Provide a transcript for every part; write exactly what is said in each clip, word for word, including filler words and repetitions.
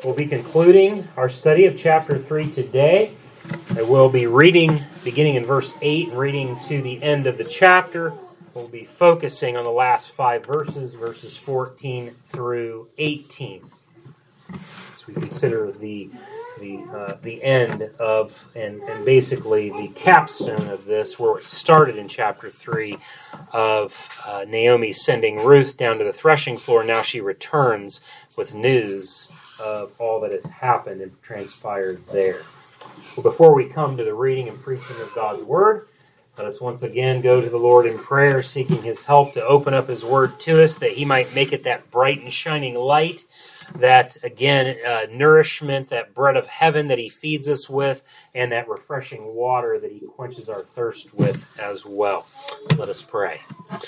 We'll be concluding our study of chapter three today. I will be reading, beginning in verse eight, and reading to the end of the chapter. We'll be focusing on the last five verses, verses fourteen through eighteen. As we consider the the uh, the end of, and, and basically the capstone of this, where it started in chapter three, of uh, Naomi sending Ruth down to the threshing floor. Now she returns with news of all that has happened and transpired there. Well, before we come to the reading and preaching of God's Word, let us once again go to the Lord in prayer, seeking His help to open up His Word to us, that He might make it that bright and shining light, that, again, uh, nourishment, that bread of heaven that He feeds us with, and that refreshing water that He quenches our thirst with as well. Let us pray.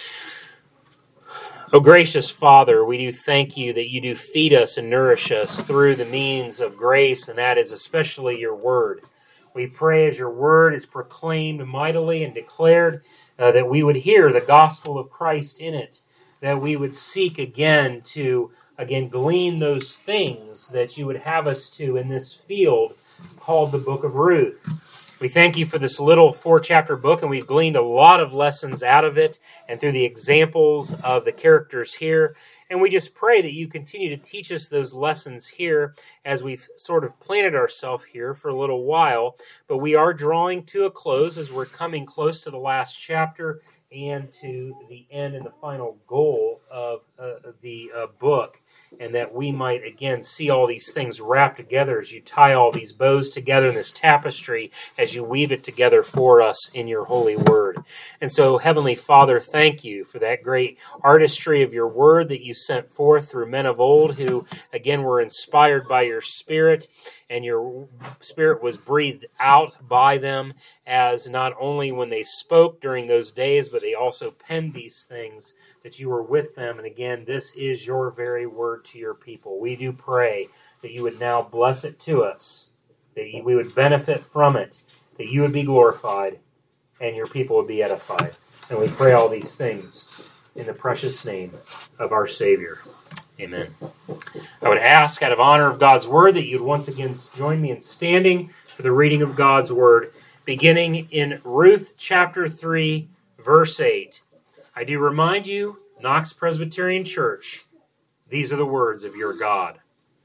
O gracious Father, we do thank You that You do feed us and nourish us through the means of grace, and that is especially Your Word. We pray as Your Word is proclaimed mightily and declared, uh, that we would hear the gospel of Christ in it, that we would seek again to, again, glean those things that You would have us to in this field called the Book of Ruth. We thank You for this little four-chapter book, and we've gleaned a lot of lessons out of it and through the examples of the characters here. And we just pray that You continue to teach us those lessons here as we've sort of planted ourselves here for a little while. But we are drawing to a close as we're coming close to the last chapter and to the end and the final goal of uh, the uh, book. And that we might, again, see all these things wrapped together as You tie all these bows together in this tapestry, as You weave it together for us in Your holy word. And so, Heavenly Father, thank You for that great artistry of Your word that You sent forth through men of old who, again, were inspired by Your Spirit, and Your Spirit was breathed out by them as not only when they spoke during those days, but they also penned these things, that You were with them. And again, this is Your very word to Your people. We do pray that You would now bless it to us, that we would benefit from it, that You would be glorified, and Your people would be edified. And we pray all these things in the precious name of our Savior. Amen. I would ask, out of honor of God's word, that you'd once again join me in standing for the reading of God's word, beginning in Ruth chapter three, verse eight. I do remind you, Knox Presbyterian Church, these are the words of your God.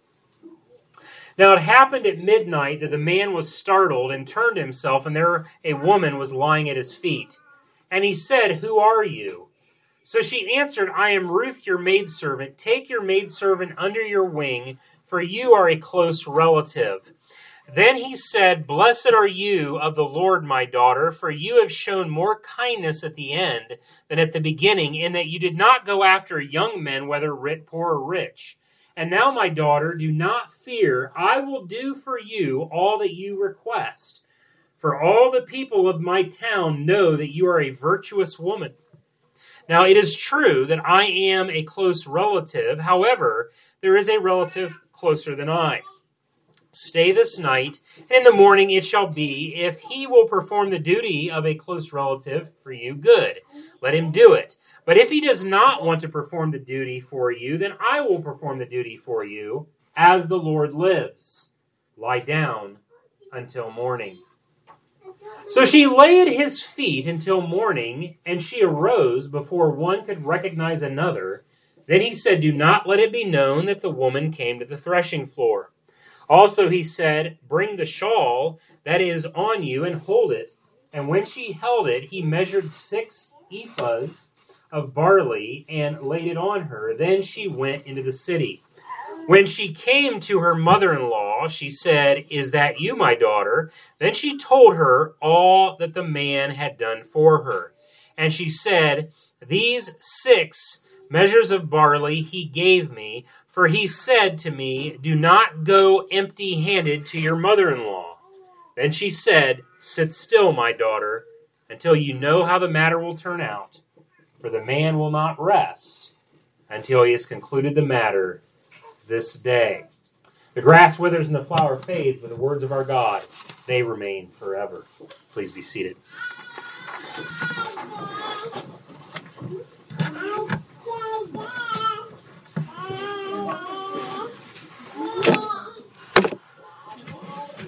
Now it happened at midnight that the man was startled and turned himself, and there a woman was lying at his feet. And he said, "Who are you?" So she answered, "I am Ruth, your maidservant. Take your maidservant under your wing, for you are a close relative." Then he said, "Blessed are you of the Lord, my daughter, for you have shown more kindness at the end than at the beginning, in that you did not go after young men, whether rich, poor or rich. And now, my daughter, do not fear. I will do for you all that you request. For all the people of my town know that you are a virtuous woman. Now, it is true that I am a close relative. However, there is a relative closer than I. Stay this night, and in the morning it shall be, if he will perform the duty of a close relative for you, good. Let him do it. But if he does not want to perform the duty for you, then I will perform the duty for you, as the Lord lives. Lie down until morning." So she lay at his feet until morning, and she arose before one could recognize another. Then he said, "Do not let it be known that the woman came to the threshing floor." Also he said, "Bring the shawl that is on you and hold it." And when she held it, he measured six ephahs of barley and laid it on her. Then she went into the city. When she came to her mother-in-law, she said, "Is that you, my daughter?" Then she told her all that the man had done for her. And she said, "These six measures of barley he gave me, for he said to me, 'Do not go empty-handed to your mother-in-law.'" Then she said, "Sit still, my daughter, until you know how the matter will turn out. For the man will not rest until he has concluded the matter this day." The grass withers and the flower fades, but the words of our God, they remain forever. Please be seated.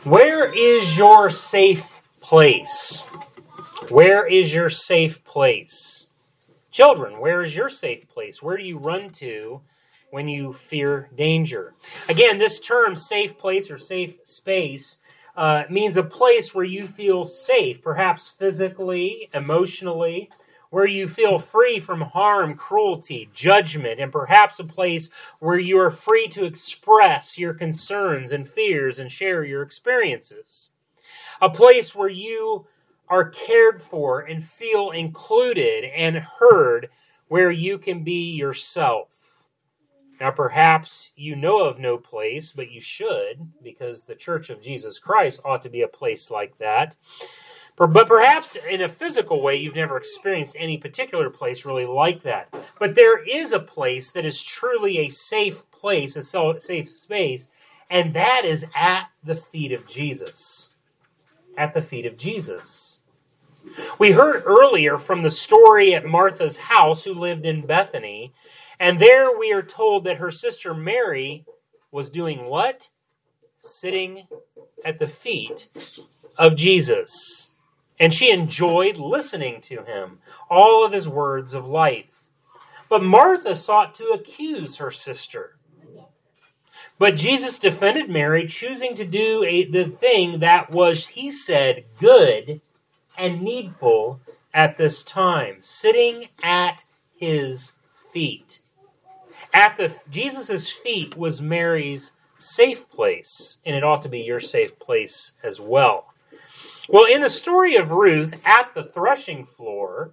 Where is your safe place? Where is your safe place? Children, where is your safe place? Where do you run to when you fear danger? Again, this term, safe place or safe space, uh, means a place where you feel safe, perhaps physically, emotionally, where you feel free from harm, cruelty, judgment, and perhaps a place where you are free to express your concerns and fears and share your experiences. A place where you are cared for and feel included and heard, where you can be yourself. Now, perhaps you know of no place, but you should, because the Church of Jesus Christ ought to be a place like that. But perhaps in a physical way, you've never experienced any particular place really like that. But there is a place that is truly a safe place, a safe space, and that is at the feet of Jesus. At the feet of Jesus. We heard earlier from the story at Martha's house, who lived in Bethany, and there we are told that her sister Mary was doing what? Sitting at the feet of Jesus. And she enjoyed listening to him, all of his words of life. But Martha sought to accuse her sister. But Jesus defended Mary, choosing to do a, the thing that was, he said, good and needful at this time, sitting at his feet. At the Jesus' feet was Mary's safe place, and it ought to be your safe place as well. Well, in the story of Ruth at the threshing floor,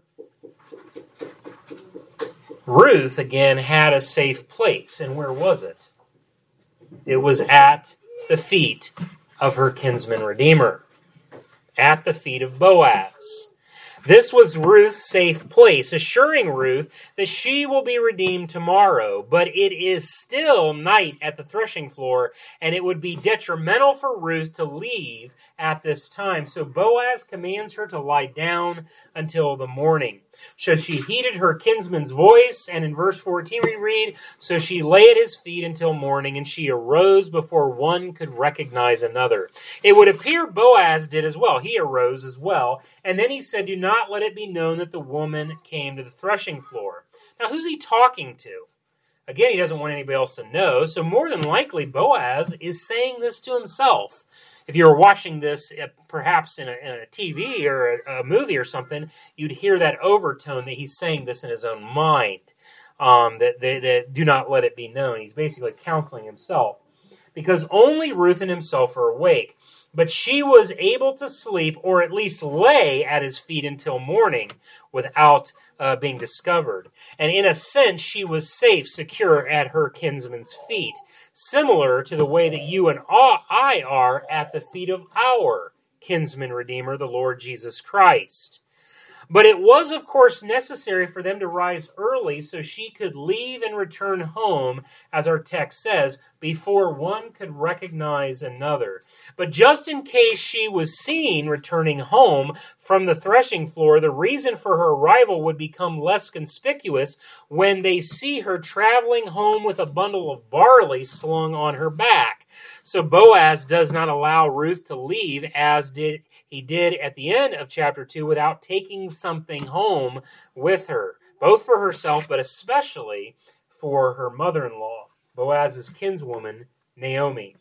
Ruth again had a safe place. And where was it? It was at the feet of her kinsman redeemer, at the feet of Boaz. This was Ruth's safe place, assuring Ruth that she will be redeemed tomorrow. But it is still night at the threshing floor, and it would be detrimental for Ruth to leave at this time. So Boaz commands her to lie down until the morning. So she heeded her kinsman's voice, and in verse fourteen we read, so she lay at his feet until morning, and she arose before one could recognize another. It would appear Boaz did as well. He arose as well. And then he said, do not let it be known that the woman came to the threshing floor. Now, who's he talking to? Again, he doesn't want anybody else to know. So more than likely, Boaz is saying this to himself. If you were watching this, uh, perhaps in a, in a T V or a, a movie or something, you'd hear that overtone that he's saying this in his own mind. Um, that, that, that do not let it be known. He's basically counseling himself. Because only Ruth and himself are awake. But she was able to sleep, or at least lay at his feet until morning without uh, being discovered. And in a sense, she was safe, secure at her kinsman's feet, similar to the way that you and I are at the feet of our kinsman redeemer, the Lord Jesus Christ. But it was, of course, necessary for them to rise early so she could leave and return home, as our text says, before one could recognize another. But just in case she was seen returning home from the threshing floor, the reason for her arrival would become less conspicuous when they see her traveling home with a bundle of barley slung on her back. So Boaz does not allow Ruth to leave, as did he did at the end of chapter two, without taking something home with her, both for herself, but especially for her mother-in-law, Boaz's kinswoman, Naomi.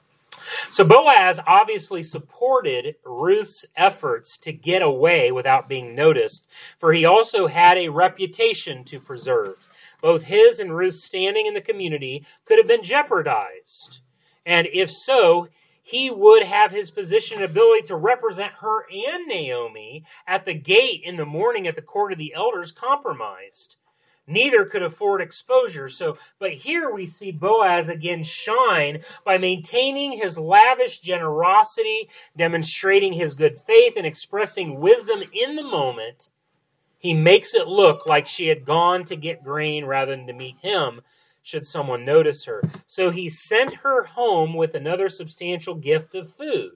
So Boaz obviously supported Ruth's efforts to get away without being noticed, for he also had a reputation to preserve. Both his and Ruth's standing in the community could have been jeopardized. And if so, he would have his position and ability to represent her and Naomi at the gate in the morning at the court of the elders compromised. Neither could afford exposure. So, but here we see Boaz again shine by maintaining his lavish generosity, demonstrating his good faith, and expressing wisdom in the moment. He makes it look like she had gone to get grain rather than to meet him, should someone notice her. So he sent her home with another substantial gift of food.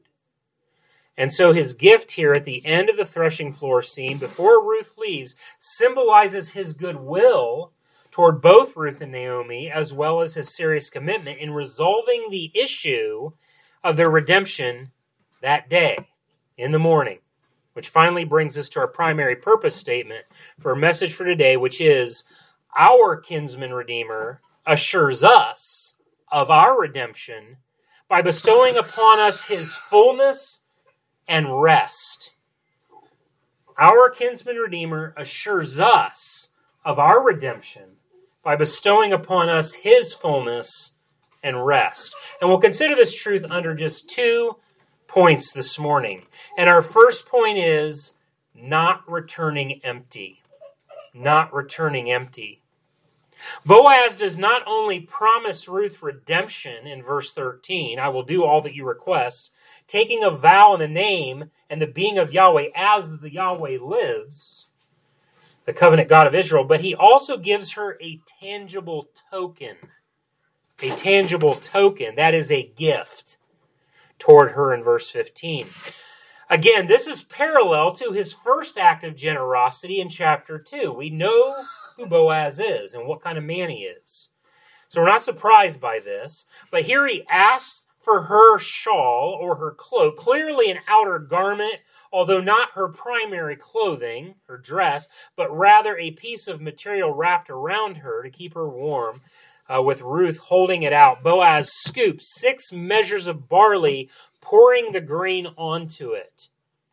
And so his gift here at the end of the threshing floor scene, before Ruth leaves, symbolizes his goodwill toward both Ruth and Naomi, as well as his serious commitment in resolving the issue of their redemption that day in the morning, which finally brings us to our primary purpose statement for a message for today, which is our kinsman redeemer assures us of our redemption by bestowing upon us his fullness and rest. Our kinsman redeemer assures us of our redemption by bestowing upon us his fullness and rest. And we'll consider this truth under just two points this morning. And our first point is not returning empty. Not returning empty. Boaz does not only promise Ruth redemption in verse thirteen, I will do all that you request, taking a vow in the name and the being of Yahweh as the Yahweh lives, the covenant God of Israel, but he also gives her a tangible token. A tangible token, that is a gift toward her in verse fifteen. Again, this is parallel to his first act of generosity in chapter two. We know who Boaz is and what kind of man he is. So we're not surprised by this. But here he asks for her shawl or her cloak, clearly an outer garment, although not her primary clothing, her dress, but rather a piece of material wrapped around her to keep her warm, uh, with Ruth holding it out. Boaz scoops six measures of barley, pouring the grain onto it.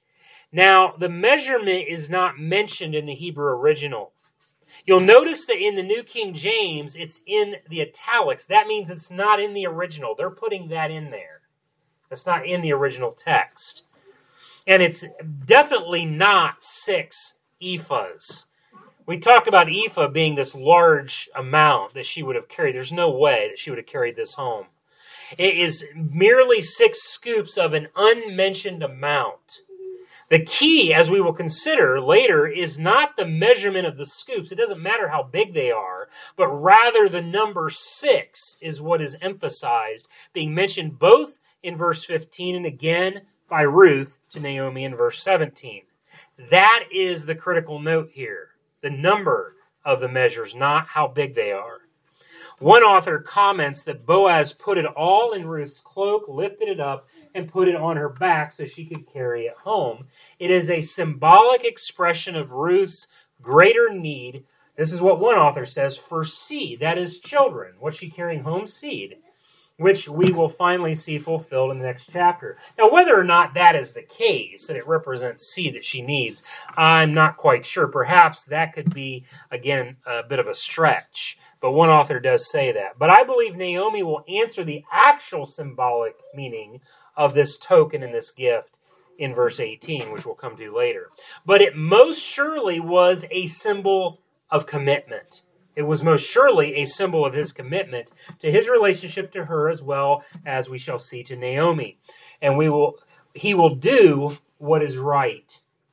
Now, the measurement is not mentioned in the Hebrew original. You'll notice that in the New King James, it's in the italics. That means it's not in the original. They're putting that in there. That's not in the original text. And it's definitely not six ephahs. We talked about ephah being this large amount that she would have carried. There's no way that she would have carried this home. It is merely six scoops of an unmentioned amount. The key, as we will consider later, is not the measurement of the scoops. It doesn't matter how big they are, but rather the number six is what is emphasized, being mentioned both in verse fifteen and again by Ruth to Naomi in verse seventeen. That is the critical note here, the number of the measures, not how big they are. One author comments that Boaz put it all in Ruth's cloak, lifted it up, and put it on her back so she could carry it home. It is a symbolic expression of Ruth's greater need. This is what one author says, for seed, that is children. What's she carrying home? Seed, which we will finally see fulfilled in the next chapter. Now, whether or not that is the case, that it represents seed that she needs, I'm not quite sure. Perhaps that could be, again, a bit of a stretch. But one author does say that. But I believe Naomi will answer the actual symbolic meaning of this token and this gift in verse eighteen, which we'll come to later. But it most surely was a symbol of commitment. It was most surely a symbol of his commitment to his relationship to her, as well as we shall see to Naomi. And we will, he will do what is right.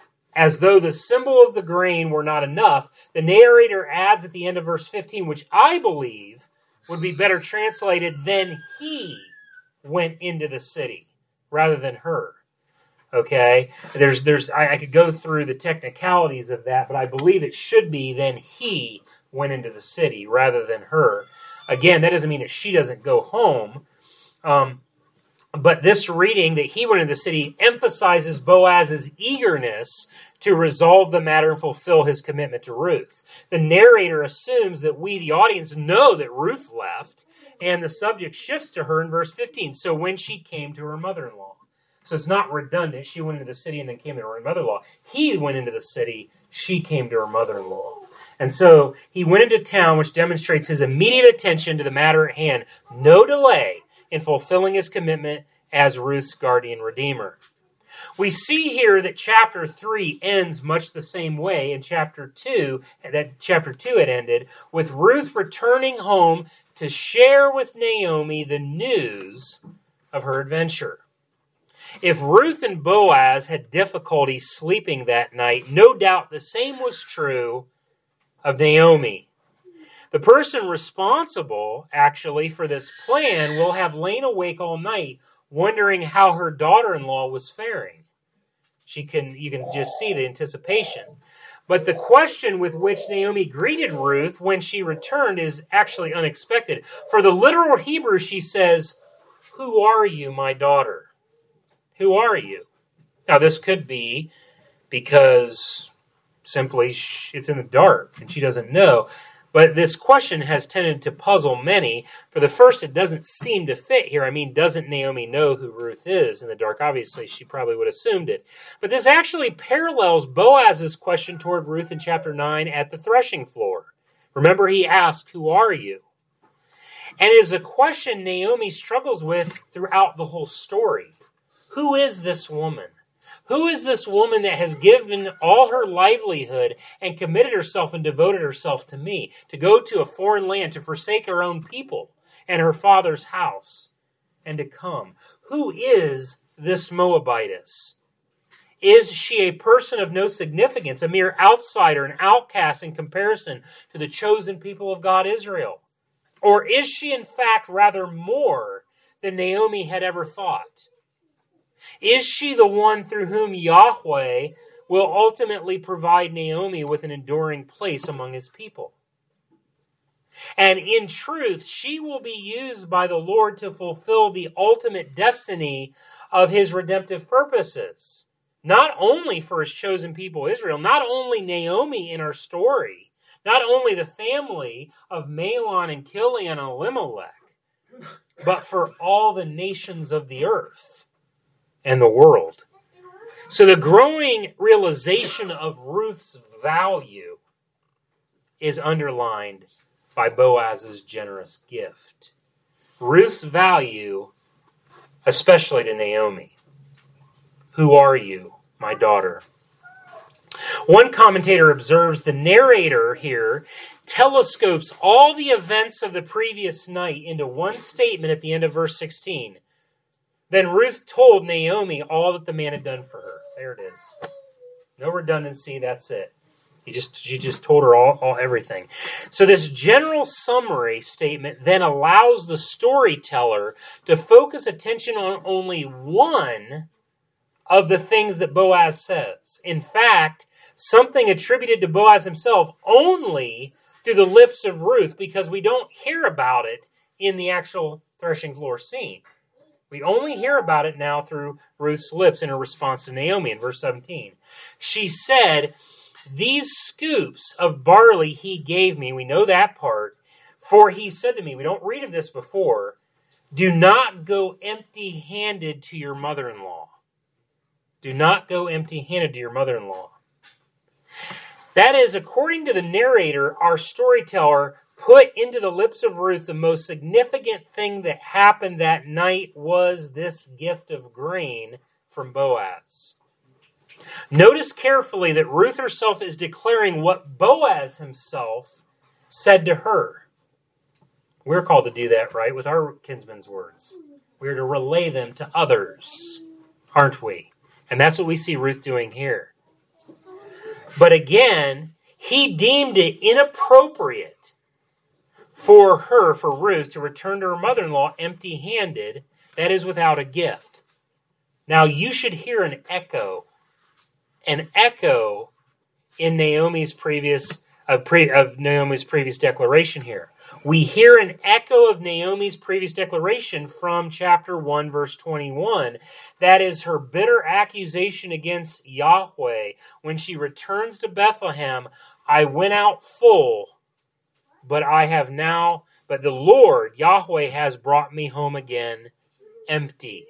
As though the symbol of the grain were not enough, the narrator adds at the end of verse fifteen, which I believe would be better translated, then he went into the city, rather than her. Okay? There's, there's, I, I could go through the technicalities of that, but I believe it should be then he went into the city, rather than her. Again, that doesn't mean that she doesn't go home. Um, But this reading that he went into the city emphasizes Boaz's eagerness to resolve the matter and fulfill his commitment to Ruth. The narrator assumes that we, the audience, know that Ruth left, and the subject shifts to her in verse fifteen. So when she came to her mother-in-law. So it's not redundant. She went into the city and then came to her mother-in-law. He went into the city. She came to her mother-in-law. And so he went into town, which demonstrates his immediate attention to the matter at hand. No delay in fulfilling his commitment as Ruth's guardian redeemer. We see here that chapter three ends much the same way in chapter two, that chapter two had ended, with Ruth returning home to share with Naomi the news of her adventure. If Ruth and Boaz had difficulty sleeping that night, no doubt the same was true of Naomi. The person responsible, actually, for this plan will have lain awake all night, wondering how her daughter-in-law was faring. She can, you can just see the anticipation. But the question with which Naomi greeted Ruth when she returned is actually unexpected. For the literal Hebrew, she says, "Who are you, my daughter?" Who are you? Now, this could be because simply it's in the dark and she doesn't know. But this question has tended to puzzle many. For the first, it doesn't seem to fit here. I mean, doesn't Naomi know who Ruth is in the dark? Obviously, she probably would have assumed it. But this actually parallels Boaz's question toward Ruth in chapter nine at the threshing floor. Remember, he asked, who are you? And it is a question Naomi struggles with throughout the whole story. Who is this woman? Who is this woman that has given all her livelihood and committed herself and devoted herself to me, to go to a foreign land, to forsake her own people and her father's house, and to come? Who is this Moabitess? Is she a person of no significance, a mere outsider, an outcast in comparison to the chosen people of God, Israel? Or is she in fact rather more than Naomi had ever thought? Is she the one through whom Yahweh will ultimately provide Naomi with an enduring place among his people? And in truth, she will be used by the Lord to fulfill the ultimate destiny of his redemptive purposes. Not only for his chosen people Israel, not only Naomi in our story, not only the family of Mahlon and Chilion and Elimelech, but for all the nations of the earth and the world. So the growing realization of Ruth's value is underlined by Boaz's generous gift. Ruth's value, especially to Naomi. Who are you, my daughter? One commentator observes the narrator here telescopes all the events of the previous night into one statement at the end of verse sixteen. Then Ruth told Naomi all that the man had done for her. There it is. No redundancy, that's it. He just, she just told her all, all everything. So this general summary statement then allows the storyteller to focus attention on only one of the things that Boaz says. In fact, something attributed to Boaz himself only through the lips of Ruth, because we don't hear about it in the actual threshing floor scene. We only hear about it now through Ruth's lips in her response to Naomi in verse seventeen. She said, these scoops of barley he gave me, we know that part, for he said to me, we don't read of this before, do not go empty-handed to your mother-in-law. Do not go empty-handed to your mother-in-law. That is, according to the narrator, our storyteller put into the lips of Ruth the most significant thing that happened that night was this gift of grain from Boaz. Notice carefully that Ruth herself is declaring what Boaz himself said to her. We're called to do that, right, with our kinsman's words. We're to relay them to others, aren't we? And that's what we see Ruth doing here. But again, he deemed it inappropriate for her, for Ruth, to return to her mother-in-law empty-handed, that is, without a gift. Now, you should hear an echo, an echo in Naomi's previous, of, pre, of Naomi's previous declaration here. We hear an echo of Naomi's previous declaration from chapter one, verse twenty-one. That is her bitter accusation against Yahweh when she returns to Bethlehem. I went out full, but I have now, but the Lord, Yahweh, has brought me home again empty.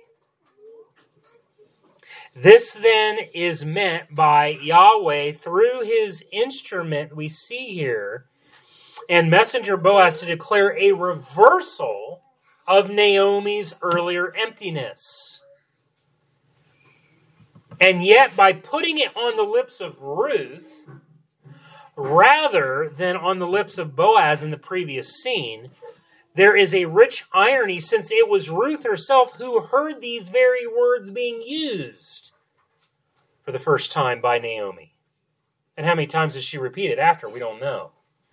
This then is meant by Yahweh through his instrument we see here, and messenger Boaz, to declare a reversal of Naomi's earlier emptiness. And yet, by putting it on the lips of Ruth, rather than on the lips of Boaz in the previous scene, there is a rich irony, since it was Ruth herself who heard these very words being used for the first time by Naomi. And how many times does she repeat it after? We don't know.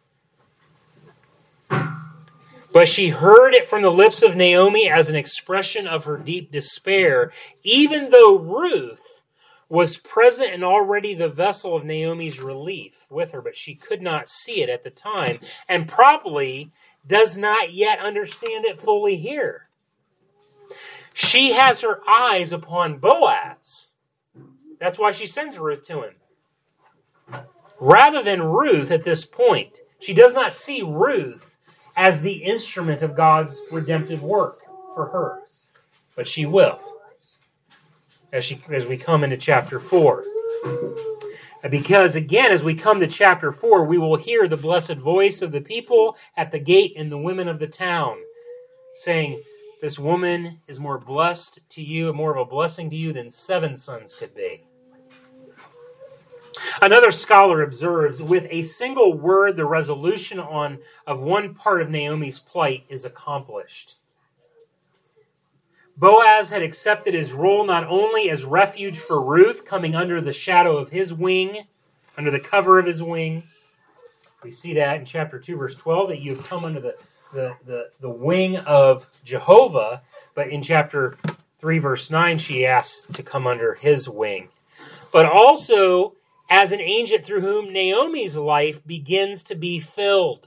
But she heard it from the lips of Naomi as an expression of her deep despair, even though Ruth was present and already the vessel of Naomi's relief with her, but she could not see it at the time, and probably does not yet understand it fully here. She has her eyes upon Boaz. That's why she sends Ruth to him. Rather than Ruth at this point, she does not see Ruth as the instrument of God's redemptive work for her. But she will, as, she, as we come into chapter four. Because, again, as we come to chapter four, we will hear the blessed voice of the people at the gate and the women of the town saying, this woman is more blessed to you, more of a blessing to you than seven sons could be. Another scholar observes, with a single word, the resolution on of one part of Naomi's plight is accomplished. Boaz had accepted his role not only as refuge for Ruth, coming under the shadow of his wing, under the cover of his wing. We see that in chapter two, verse twelve, that you have come under the, the, the, the wing of Jehovah. But in chapter three, verse nine, she asks to come under his wing. But also as an agent through whom Naomi's life begins to be filled.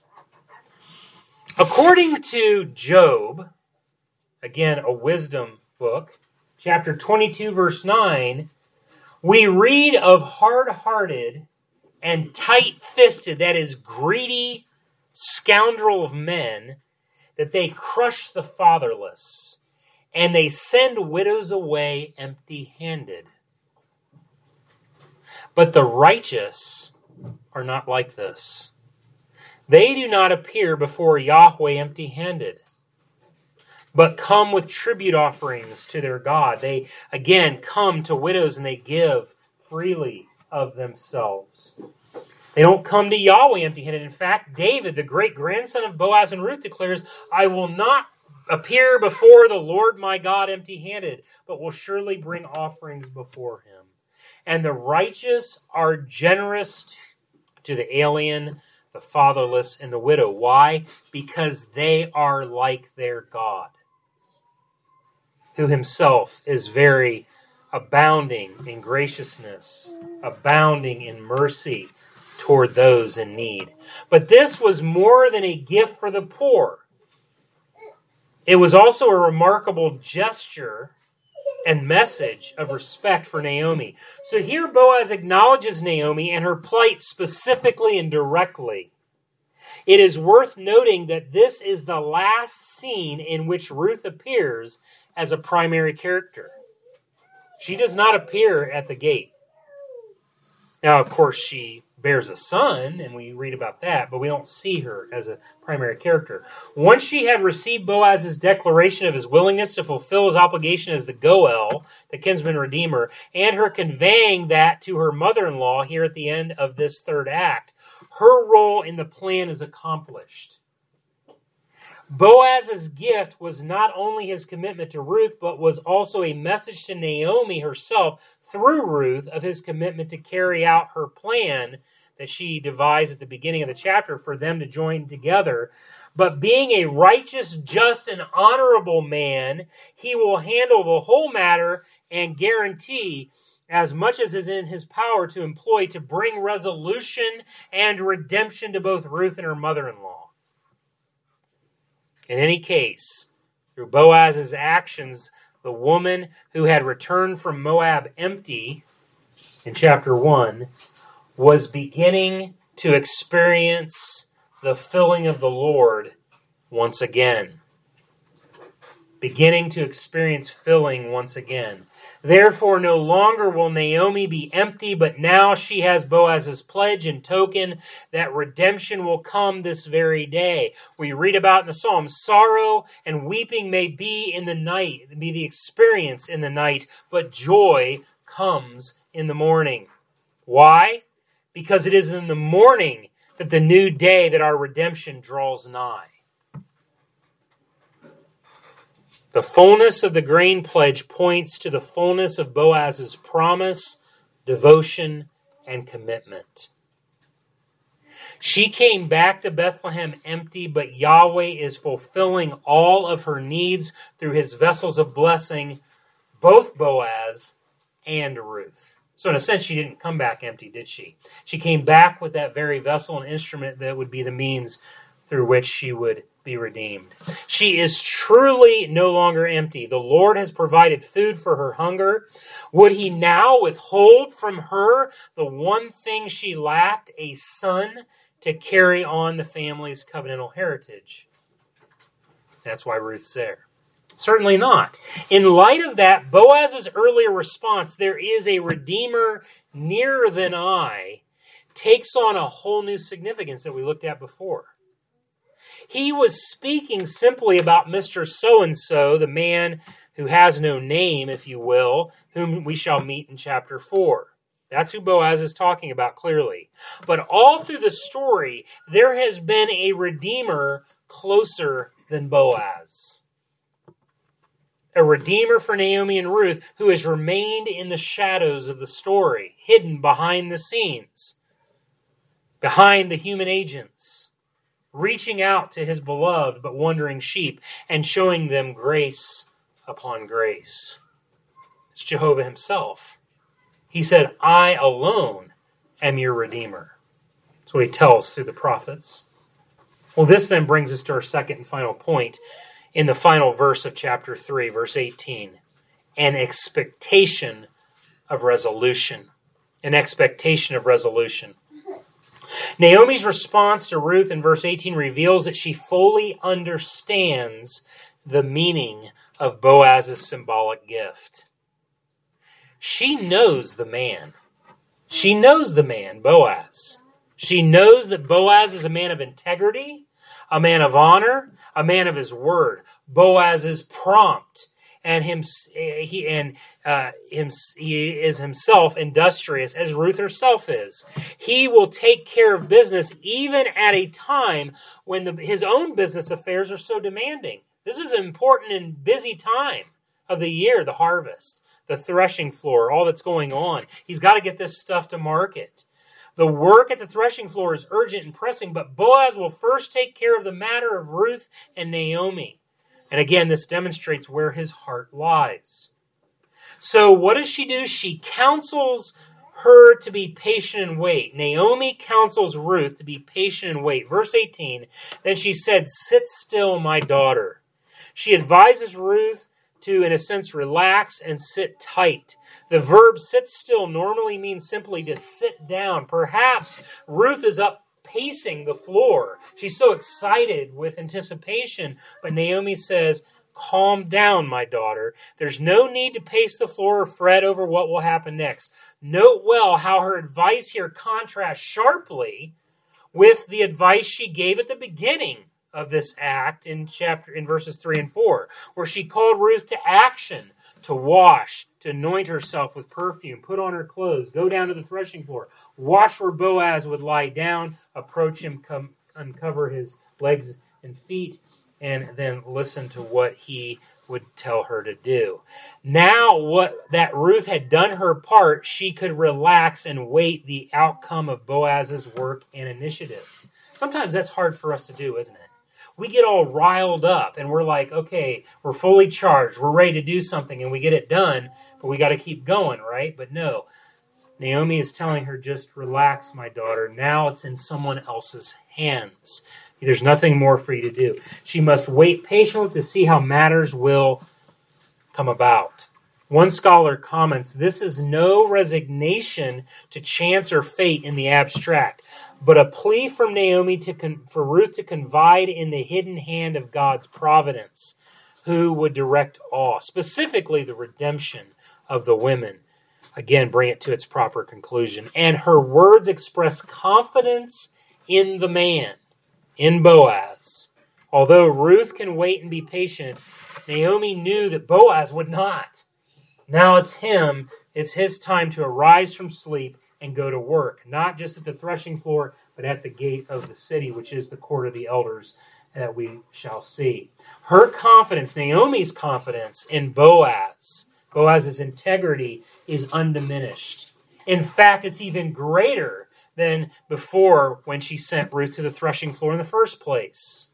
According to Job, again, a wisdom book, chapter twenty-two, verse nine, we read of hard-hearted and tight-fisted, that is, greedy scoundrel of men, that they crush the fatherless, and they send widows away empty-handed. But the righteous are not like this. They do not appear before Yahweh empty-handed, but come with tribute offerings to their God. They, again, come to widows and they give freely of themselves. They don't come to Yahweh empty-handed. In fact, David, the great-grandson of Boaz and Ruth, declares, I will not appear before the Lord my God empty-handed, but will surely bring offerings before him. And the righteous are generous to the alien, the fatherless, and the widow. Why? Because they are like their God, who himself is very abounding in graciousness, abounding in mercy toward those in need. But this was more than a gift for the poor. It was also a remarkable gesture and message of respect for Naomi. So here Boaz acknowledges Naomi and her plight specifically and directly. It is worth noting that this is the last scene in which Ruth appears as a primary character. She does not appear at the gate. Now, of course, she bears a son, and we read about that, but we don't see her as a primary character. Once she had received Boaz's declaration of his willingness to fulfill his obligation as the Goel, the kinsman redeemer, and her conveying that to her mother-in-law here at the end of this third act, her role in the plan is accomplished. Boaz's gift was not only his commitment to Ruth, but was also a message to Naomi herself through Ruth of his commitment to carry out her plan that she devised at the beginning of the chapter for them to join together. But being a righteous, just, and honorable man, he will handle the whole matter and guarantee as much as is in his power to employ to bring resolution and redemption to both Ruth and her mother-in-law. In any case, through Boaz's actions, the woman who had returned from Moab empty in chapter one was beginning to experience the filling of the Lord once again. Beginning to experience filling once again. Therefore, no longer will Naomi be empty, but now she has Boaz's pledge and token that redemption will come this very day. We read about in the Psalms, sorrow and weeping may be in the night, be the experience in the night, but joy comes in the morning. Why? Because it is in the morning that the new day that our redemption draws nigh. The fullness of the grain pledge points to the fullness of Boaz's promise, devotion, and commitment. She came back to Bethlehem empty, but Yahweh is fulfilling all of her needs through his vessels of blessing, both Boaz and Ruth. So in a sense, she didn't come back empty, did she? She came back with that very vessel and instrument that would be the means through which she would be redeemed. She is truly no longer empty. The Lord has provided food for her hunger. Would he now withhold from her the one thing she lacked, a son to carry on the family's covenantal heritage? That's why Ruth's there. Certainly not. In light of that, Boaz's earlier response, there is a Redeemer nearer than I, takes on a whole new significance that we looked at before. He was speaking simply about Mister So-and-so, the man who has no name, if you will, whom we shall meet in chapter four. That's who Boaz is talking about clearly. But all through the story, there has been a Redeemer closer than Boaz. A Redeemer for Naomi and Ruth who has remained in the shadows of the story, hidden behind the scenes, behind the human agents, reaching out to his beloved but wandering sheep and showing them grace upon grace. It's Jehovah himself. He said, I alone am your Redeemer. That's what he tells through the prophets. Well, this then brings us to our second and final point in the final verse of chapter three, verse eighteen. An expectation of resolution. An expectation of resolution. Naomi's response to Ruth in verse eighteen reveals that she fully understands the meaning of Boaz's symbolic gift. She knows the man. She knows the man, Boaz. She knows that Boaz is a man of integrity, a man of honor, a man of his word. Boaz is prompt, and him he and uh, him he is himself industrious, as Ruth herself is. He will take care of business even at a time when the, his own business affairs are so demanding. This is an important and busy time of the year, the harvest, the threshing floor, all that's going on. He's got to get this stuff to market. The work at the threshing floor is urgent and pressing, but Boaz will first take care of the matter of Ruth and Naomi. And again, this demonstrates where his heart lies. So what does she do? She counsels her to be patient and wait. Naomi counsels Ruth to be patient and wait. Verse eighteen, then she said, sit still, my daughter. She advises Ruth to, in a sense, relax and sit tight. The verb sit still normally means simply to sit down. Perhaps Ruth is up pacing the floor. She's so excited with anticipation. But Naomi says, calm down, my daughter. There's no need to pace the floor or fret over what will happen next. Note well how her advice here contrasts sharply with the advice she gave at the beginning of this act in chapter in verses three and four, where she called Ruth to action, to wash, to anoint herself with perfume, put on her clothes, go down to the threshing floor, wash where Boaz would lie down, approach him, come uncover his legs and feet, and then listen to what he would tell her to do. Now, what that Ruth had done her part, she could relax and wait the outcome of Boaz's work and initiatives. Sometimes that's hard for us to do, isn't it? We get all riled up and we're like, okay, we're fully charged. We're ready to do something and we get it done, but we got to keep going, right? But no, Naomi is telling her, just relax, my daughter. Now it's in someone else's hands. There's nothing more for you to do. She must wait patiently to see how matters will come about. One scholar comments, this is no resignation to chance or fate in the abstract, but a plea from Naomi to con- for Ruth to confide in the hidden hand of God's providence, who would direct all, specifically the redemption of the women. Again, bring it to its proper conclusion. And her words express confidence in the man, in Boaz. Although Ruth can wait and be patient, Naomi knew that Boaz would not. Now it's him, it's his time to arise from sleep and go to work, not just at the threshing floor, but at the gate of the city, which is the court of the elders that we shall see. Her confidence, Naomi's confidence in Boaz, Boaz's integrity is undiminished. In fact, it's even greater than before when she sent Ruth to the threshing floor in the first place.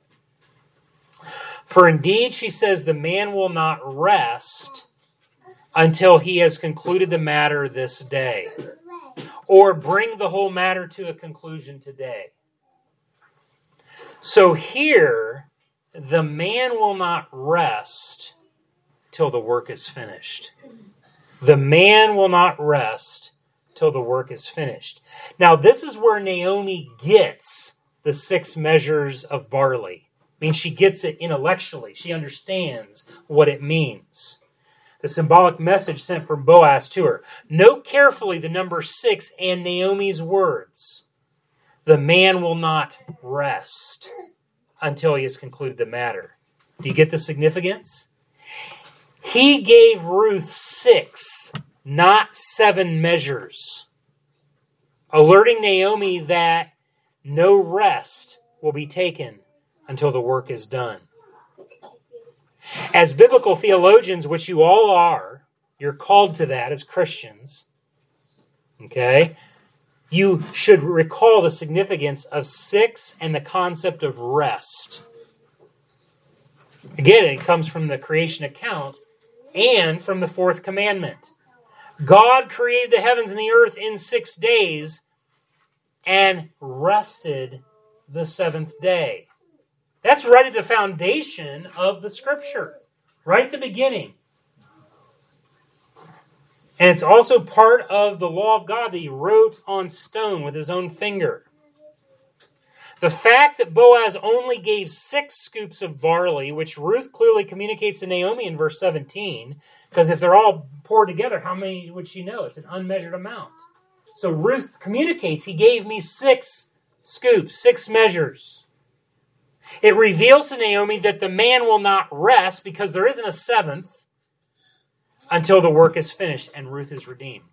For indeed, she says, the man will not rest until he has concluded the matter this day, or bring the whole matter to a conclusion today. So here, the man will not rest till the work is finished. The man will not rest till the work is finished. Now, this is where Naomi gets the six measures of barley. I mean, she gets it intellectually. She understands what it means. The symbolic message sent from Boaz to her. Note carefully the number six and Naomi's words. The man will not rest until he has concluded the matter. Do you get the significance? He gave Ruth six, not seven measures, alerting Naomi that no rest will be taken until the work is done. As biblical theologians, which you all are, you're called to that as Christians, okay? You should recall the significance of six and the concept of rest. Again, it comes from the creation account and from the fourth commandment. God created the heavens and the earth in six days and rested the seventh day. That's right at the foundation of the Scripture, right at the beginning. And it's also part of the law of God that he wrote on stone with his own finger. The fact that Boaz only gave six scoops of barley, which Ruth clearly communicates to Naomi in verse seventeen, because if they're all poured together, how many would she know? It's an unmeasured amount. So Ruth communicates, he gave me six scoops, six measures. It reveals to Naomi that the man will not rest because there isn't a seventh until the work is finished and Ruth is redeemed.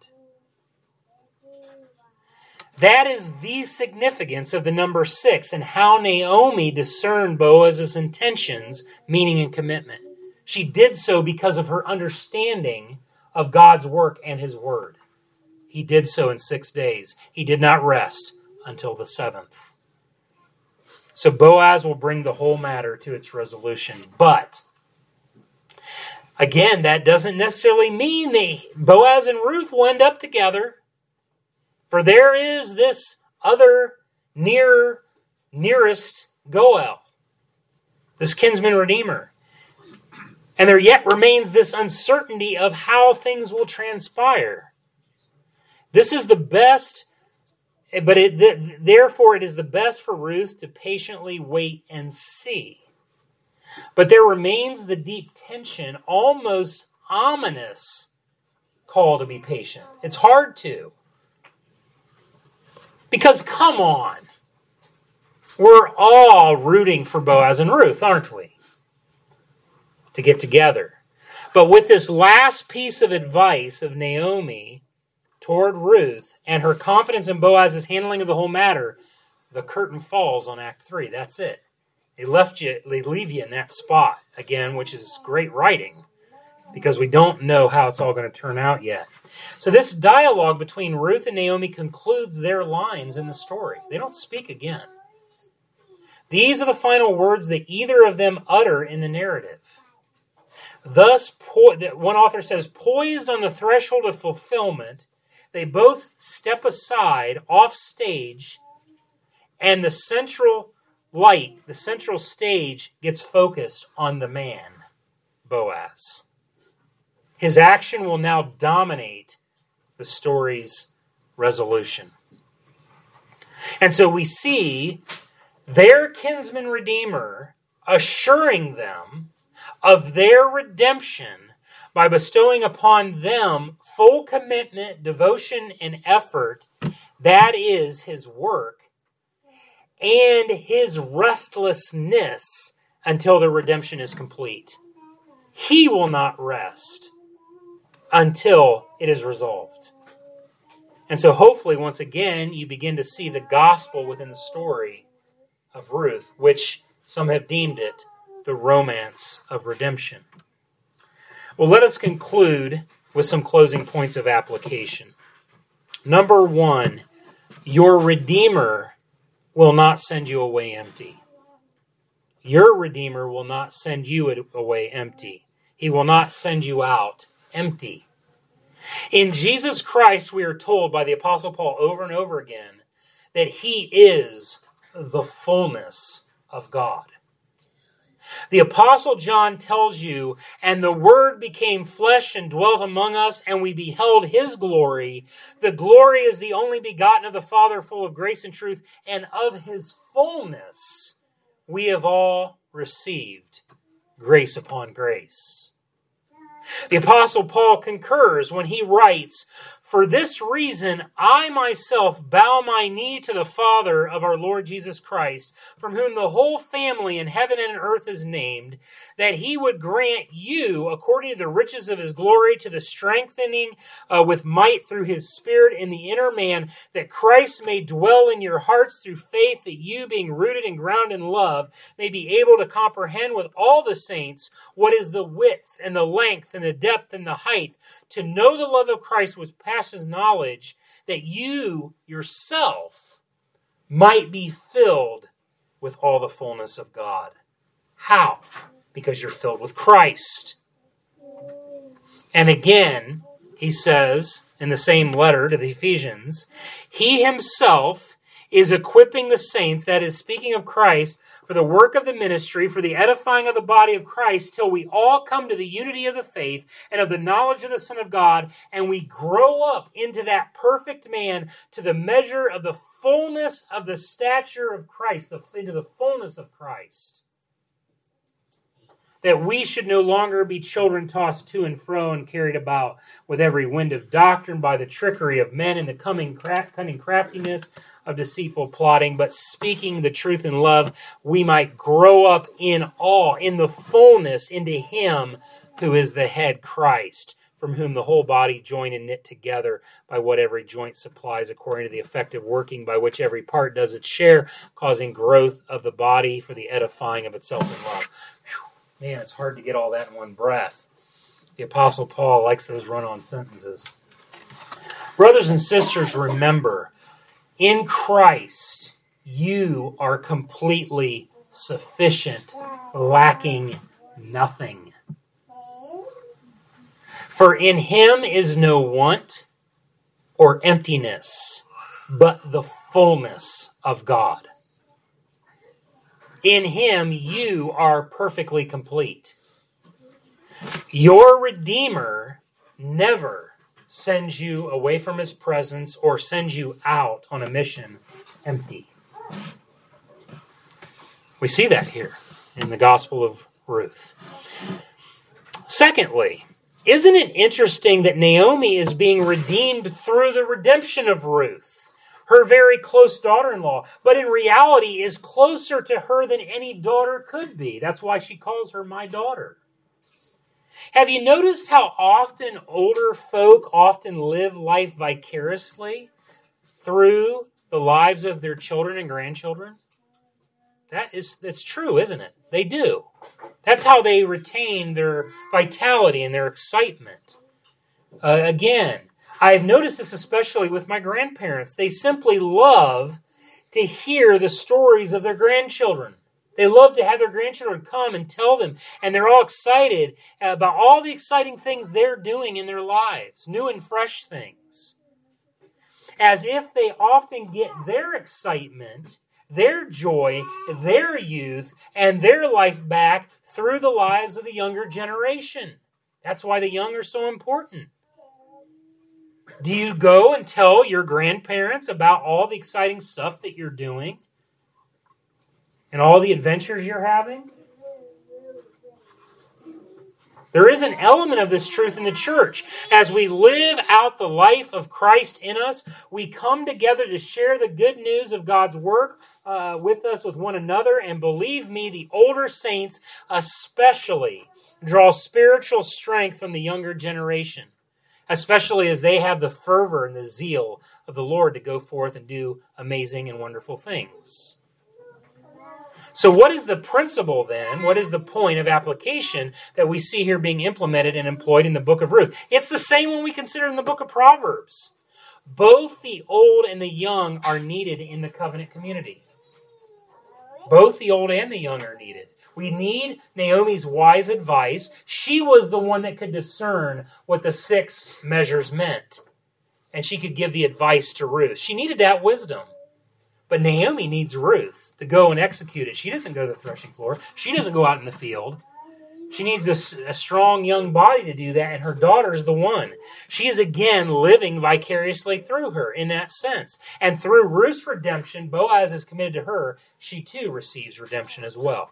That is the significance of the number six and how Naomi discerned Boaz's intentions, meaning, and commitment. She did so because of her understanding of God's work and his word. He did so in six days. He did not rest until the seventh. So Boaz will bring the whole matter to its resolution. But, again, that doesn't necessarily mean that Boaz and Ruth will end up together. For there is this other near, nearest Goel, this kinsman redeemer. And there yet remains this uncertainty of how things will transpire. This is the best, but it, th- therefore it is the best for Ruth to patiently wait and see. But there remains the deep tension, almost ominous call to be patient. It's hard to. Because, come on, we're all rooting for Boaz and Ruth, aren't we? To get together. But with this last piece of advice of Naomi toward Ruth and her confidence in Boaz's handling of the whole matter, the curtain falls on Act three. That's it. They left you, they leave you in that spot, again, which is great writing, because we don't know how it's all going to turn out yet. So this dialogue between Ruth and Naomi concludes their lines in the story. They don't speak again. These are the final words that either of them utter in the narrative. Thus, po- one author says, poised on the threshold of fulfillment, they both step aside off stage, and the central light, the central stage, gets focused on the man, Boaz. His action will now dominate the story's resolution. And so we see their kinsman redeemer assuring them of their redemption by bestowing upon them full commitment, devotion, and effort. That is his work, and his restlessness until the redemption is complete. He will not rest until it is resolved. And so hopefully, once again, you begin to see the gospel within the story of Ruth, which some have deemed it the romance of redemption. Well, let us conclude with some closing points of application. Number one, your Redeemer will not send you away empty. Your Redeemer will not send you away empty. He will not send you out empty. In Jesus Christ, we are told by the Apostle Paul over and over again that he is the fullness of God. The Apostle John tells you, and the Word became flesh and dwelt among us, and we beheld His glory. The glory is the only begotten of the Father, full of grace and truth, and of His fullness we have all received grace upon grace. The Apostle Paul concurs when he writes, "For this reason I myself bow my knee to the Father of our Lord Jesus Christ, from whom the whole family in heaven and earth is named, that He would grant you, according to the riches of His glory, to the strengthening uh, with might through His Spirit in the inner man, that Christ may dwell in your hearts through faith, that you, being rooted and grounded in love, may be able to comprehend with all the saints what is the width and the length and the depth and the height, to know the love of Christ which passes knowledge, that you yourself might be filled with all the fullness of God." How? Because you're filled with Christ. And again, he says in the same letter to the Ephesians, He Himself is equipping the saints, that is, speaking of Christ, for the work of the ministry, for the edifying of the body of Christ, till we all come to the unity of the faith and of the knowledge of the Son of God, and we grow up into that perfect man, to the measure of the fullness of the stature of Christ, the, into the fullness of Christ. That we should no longer be children tossed to and fro and carried about with every wind of doctrine by the trickery of men and the coming craft, cunning craftiness of deceitful plotting, but speaking the truth in love, we might grow up in awe, in the fullness, into Him who is the head, Christ, from whom the whole body joined and knit together by what every joint supplies, according to the effective working by which every part does its share, causing growth of the body for the edifying of itself in love. Whew. Man, it's hard to get all that in one breath. The Apostle Paul likes those run-on sentences. Brothers and sisters, remember, in Christ, you are completely sufficient, lacking nothing. For in Him is no want or emptiness, but the fullness of God. In Him, you are perfectly complete. Your Redeemer never sends you away from His presence or sends you out on a mission empty. We see that here in the Gospel of Ruth. Secondly, isn't it interesting that Naomi is being redeemed through the redemption of Ruth, her very close daughter-in-law, but in reality is closer to her than any daughter could be. That's why she calls her my daughter. Have you noticed how often older folk often live life vicariously through the lives of their children and grandchildren? That is, that's true, isn't it? They do. That's how they retain their vitality and their excitement. Uh, again, I've noticed this especially with my grandparents. They simply love to hear the stories of their grandchildren. They love to have their grandchildren come and tell them, and they're all excited about all the exciting things they're doing in their lives, new and fresh things. As if they often get their excitement, their joy, their youth, and their life back through the lives of the younger generation. That's why the young are so important. Do you go and tell your grandparents about all the exciting stuff that you're doing? And all the adventures you're having? There is an element of this truth in the church. As we live out the life of Christ in us, we come together to share the good news of God's work uh, with us, with one another. And believe me, the older saints especially draw spiritual strength from the younger generation, especially as they have the fervor and the zeal of the Lord to go forth and do amazing and wonderful things. So what is the principle then? What is the point of application that we see here being implemented and employed in the book of Ruth? It's the same one we consider in the book of Proverbs. Both the old and the young are needed in the covenant community. Both the old and the young are needed. We need Naomi's wise advice. She was the one that could discern what the six measures meant. And she could give the advice to Ruth. She needed that wisdom. But Naomi needs Ruth to go and execute it. She doesn't go to the threshing floor. She doesn't go out in the field. She needs a, a strong young body to do that, and her daughter is the one. She is again living vicariously through her in that sense. And through Ruth's redemption, Boaz is committed to her. She too receives redemption as well.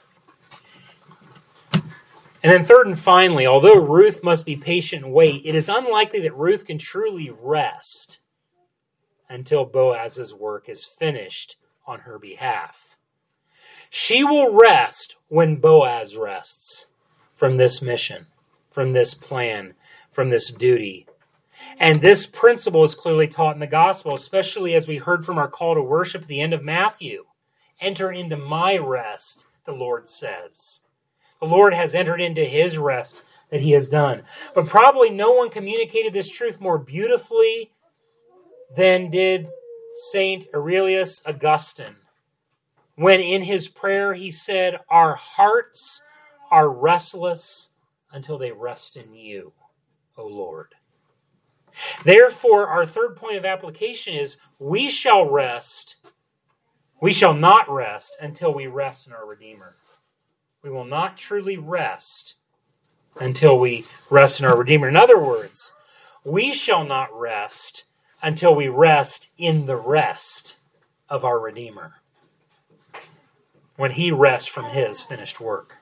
And then third and finally, although Ruth must be patient and wait, it is unlikely that Ruth can truly rest until Boaz's work is finished on her behalf. She will rest when Boaz rests from this mission, from this plan, from this duty. And this principle is clearly taught in the gospel, especially as we heard from our call to worship at the end of Matthew. Enter into my rest, the Lord says. The Lord has entered into his rest that he has done. But probably no one communicated this truth more beautifully than did Saint Aurelius Augustine, when in his prayer he said, "Our hearts are restless until they rest in you, O Lord." Therefore, our third point of application is, we shall rest, we shall not rest until we rest in our Redeemer. We will not truly rest until we rest in our Redeemer. In other words, we shall not rest until we rest in the rest of our Redeemer, when he rests from his finished work.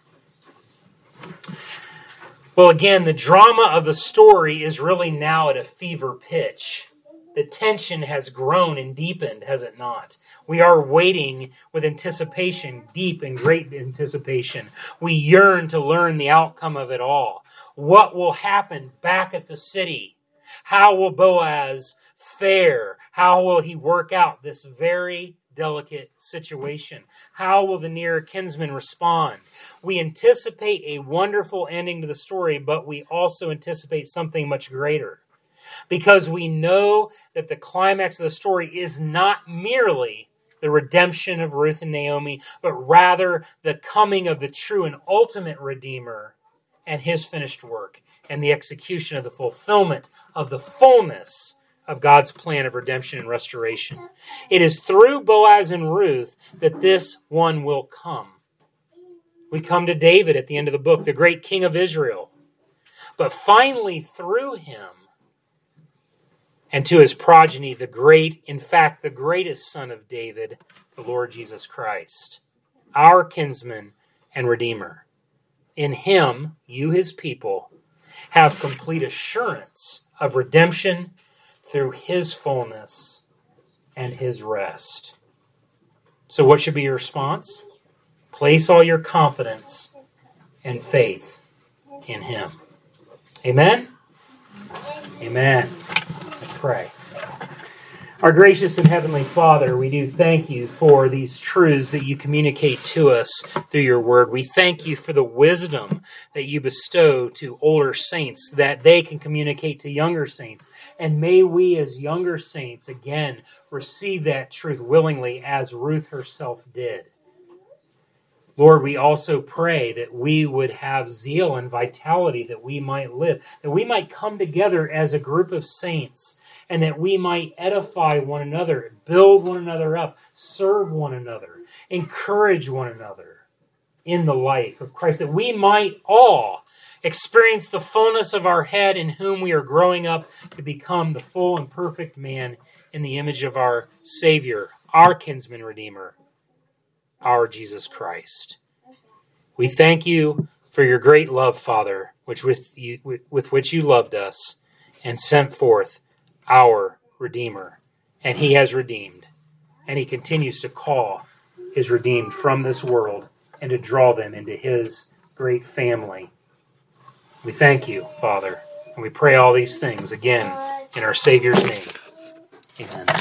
Well, again, the drama of the story is really now at a fever pitch. The tension has grown and deepened, has it not? We are waiting with anticipation, deep and great anticipation. We yearn to learn the outcome of it all. What will happen back at the city? How will Boaz fare? How will he work out this very delicate situation? How will the near kinsman respond? We anticipate a wonderful ending to the story, but we also anticipate something much greater. Because we know that the climax of the story is not merely the redemption of Ruth and Naomi, but rather the coming of the true and ultimate Redeemer and his finished work and the execution of the fulfillment of the fullness of God's plan of redemption and restoration. It is through Boaz and Ruth that this one will come. We come to David at the end of the book, the great king of Israel. But finally, through him, and to his progeny, the great, in fact, the greatest son of David, the Lord Jesus Christ, our kinsman and Redeemer. In him, you, his people, have complete assurance of redemption through his fullness and his rest. So what should be your response? Place all your confidence and faith in him. Amen? Amen. Pray. Our gracious and heavenly Father, we do thank you for these truths that you communicate to us through your word. We thank you for the wisdom that you bestow to older saints, that they can communicate to younger saints. And may we as younger saints, again, receive that truth willingly as Ruth herself did. Lord, we also pray that we would have zeal and vitality, that we might live, that we might come together as a group of saints, and that we might edify one another, build one another up, serve one another, encourage one another in the life of Christ, that we might all experience the fullness of our head in whom we are growing up to become the full and perfect man in the image of our Savior, our kinsman Redeemer, our Jesus Christ. We thank you for your great love, Father, which with, you, with, with which you loved us and sent forth our Redeemer. And he has redeemed. And he continues to call his redeemed from this world and to draw them into his great family. We thank you, Father, and we pray all these things again in our Savior's name. Amen.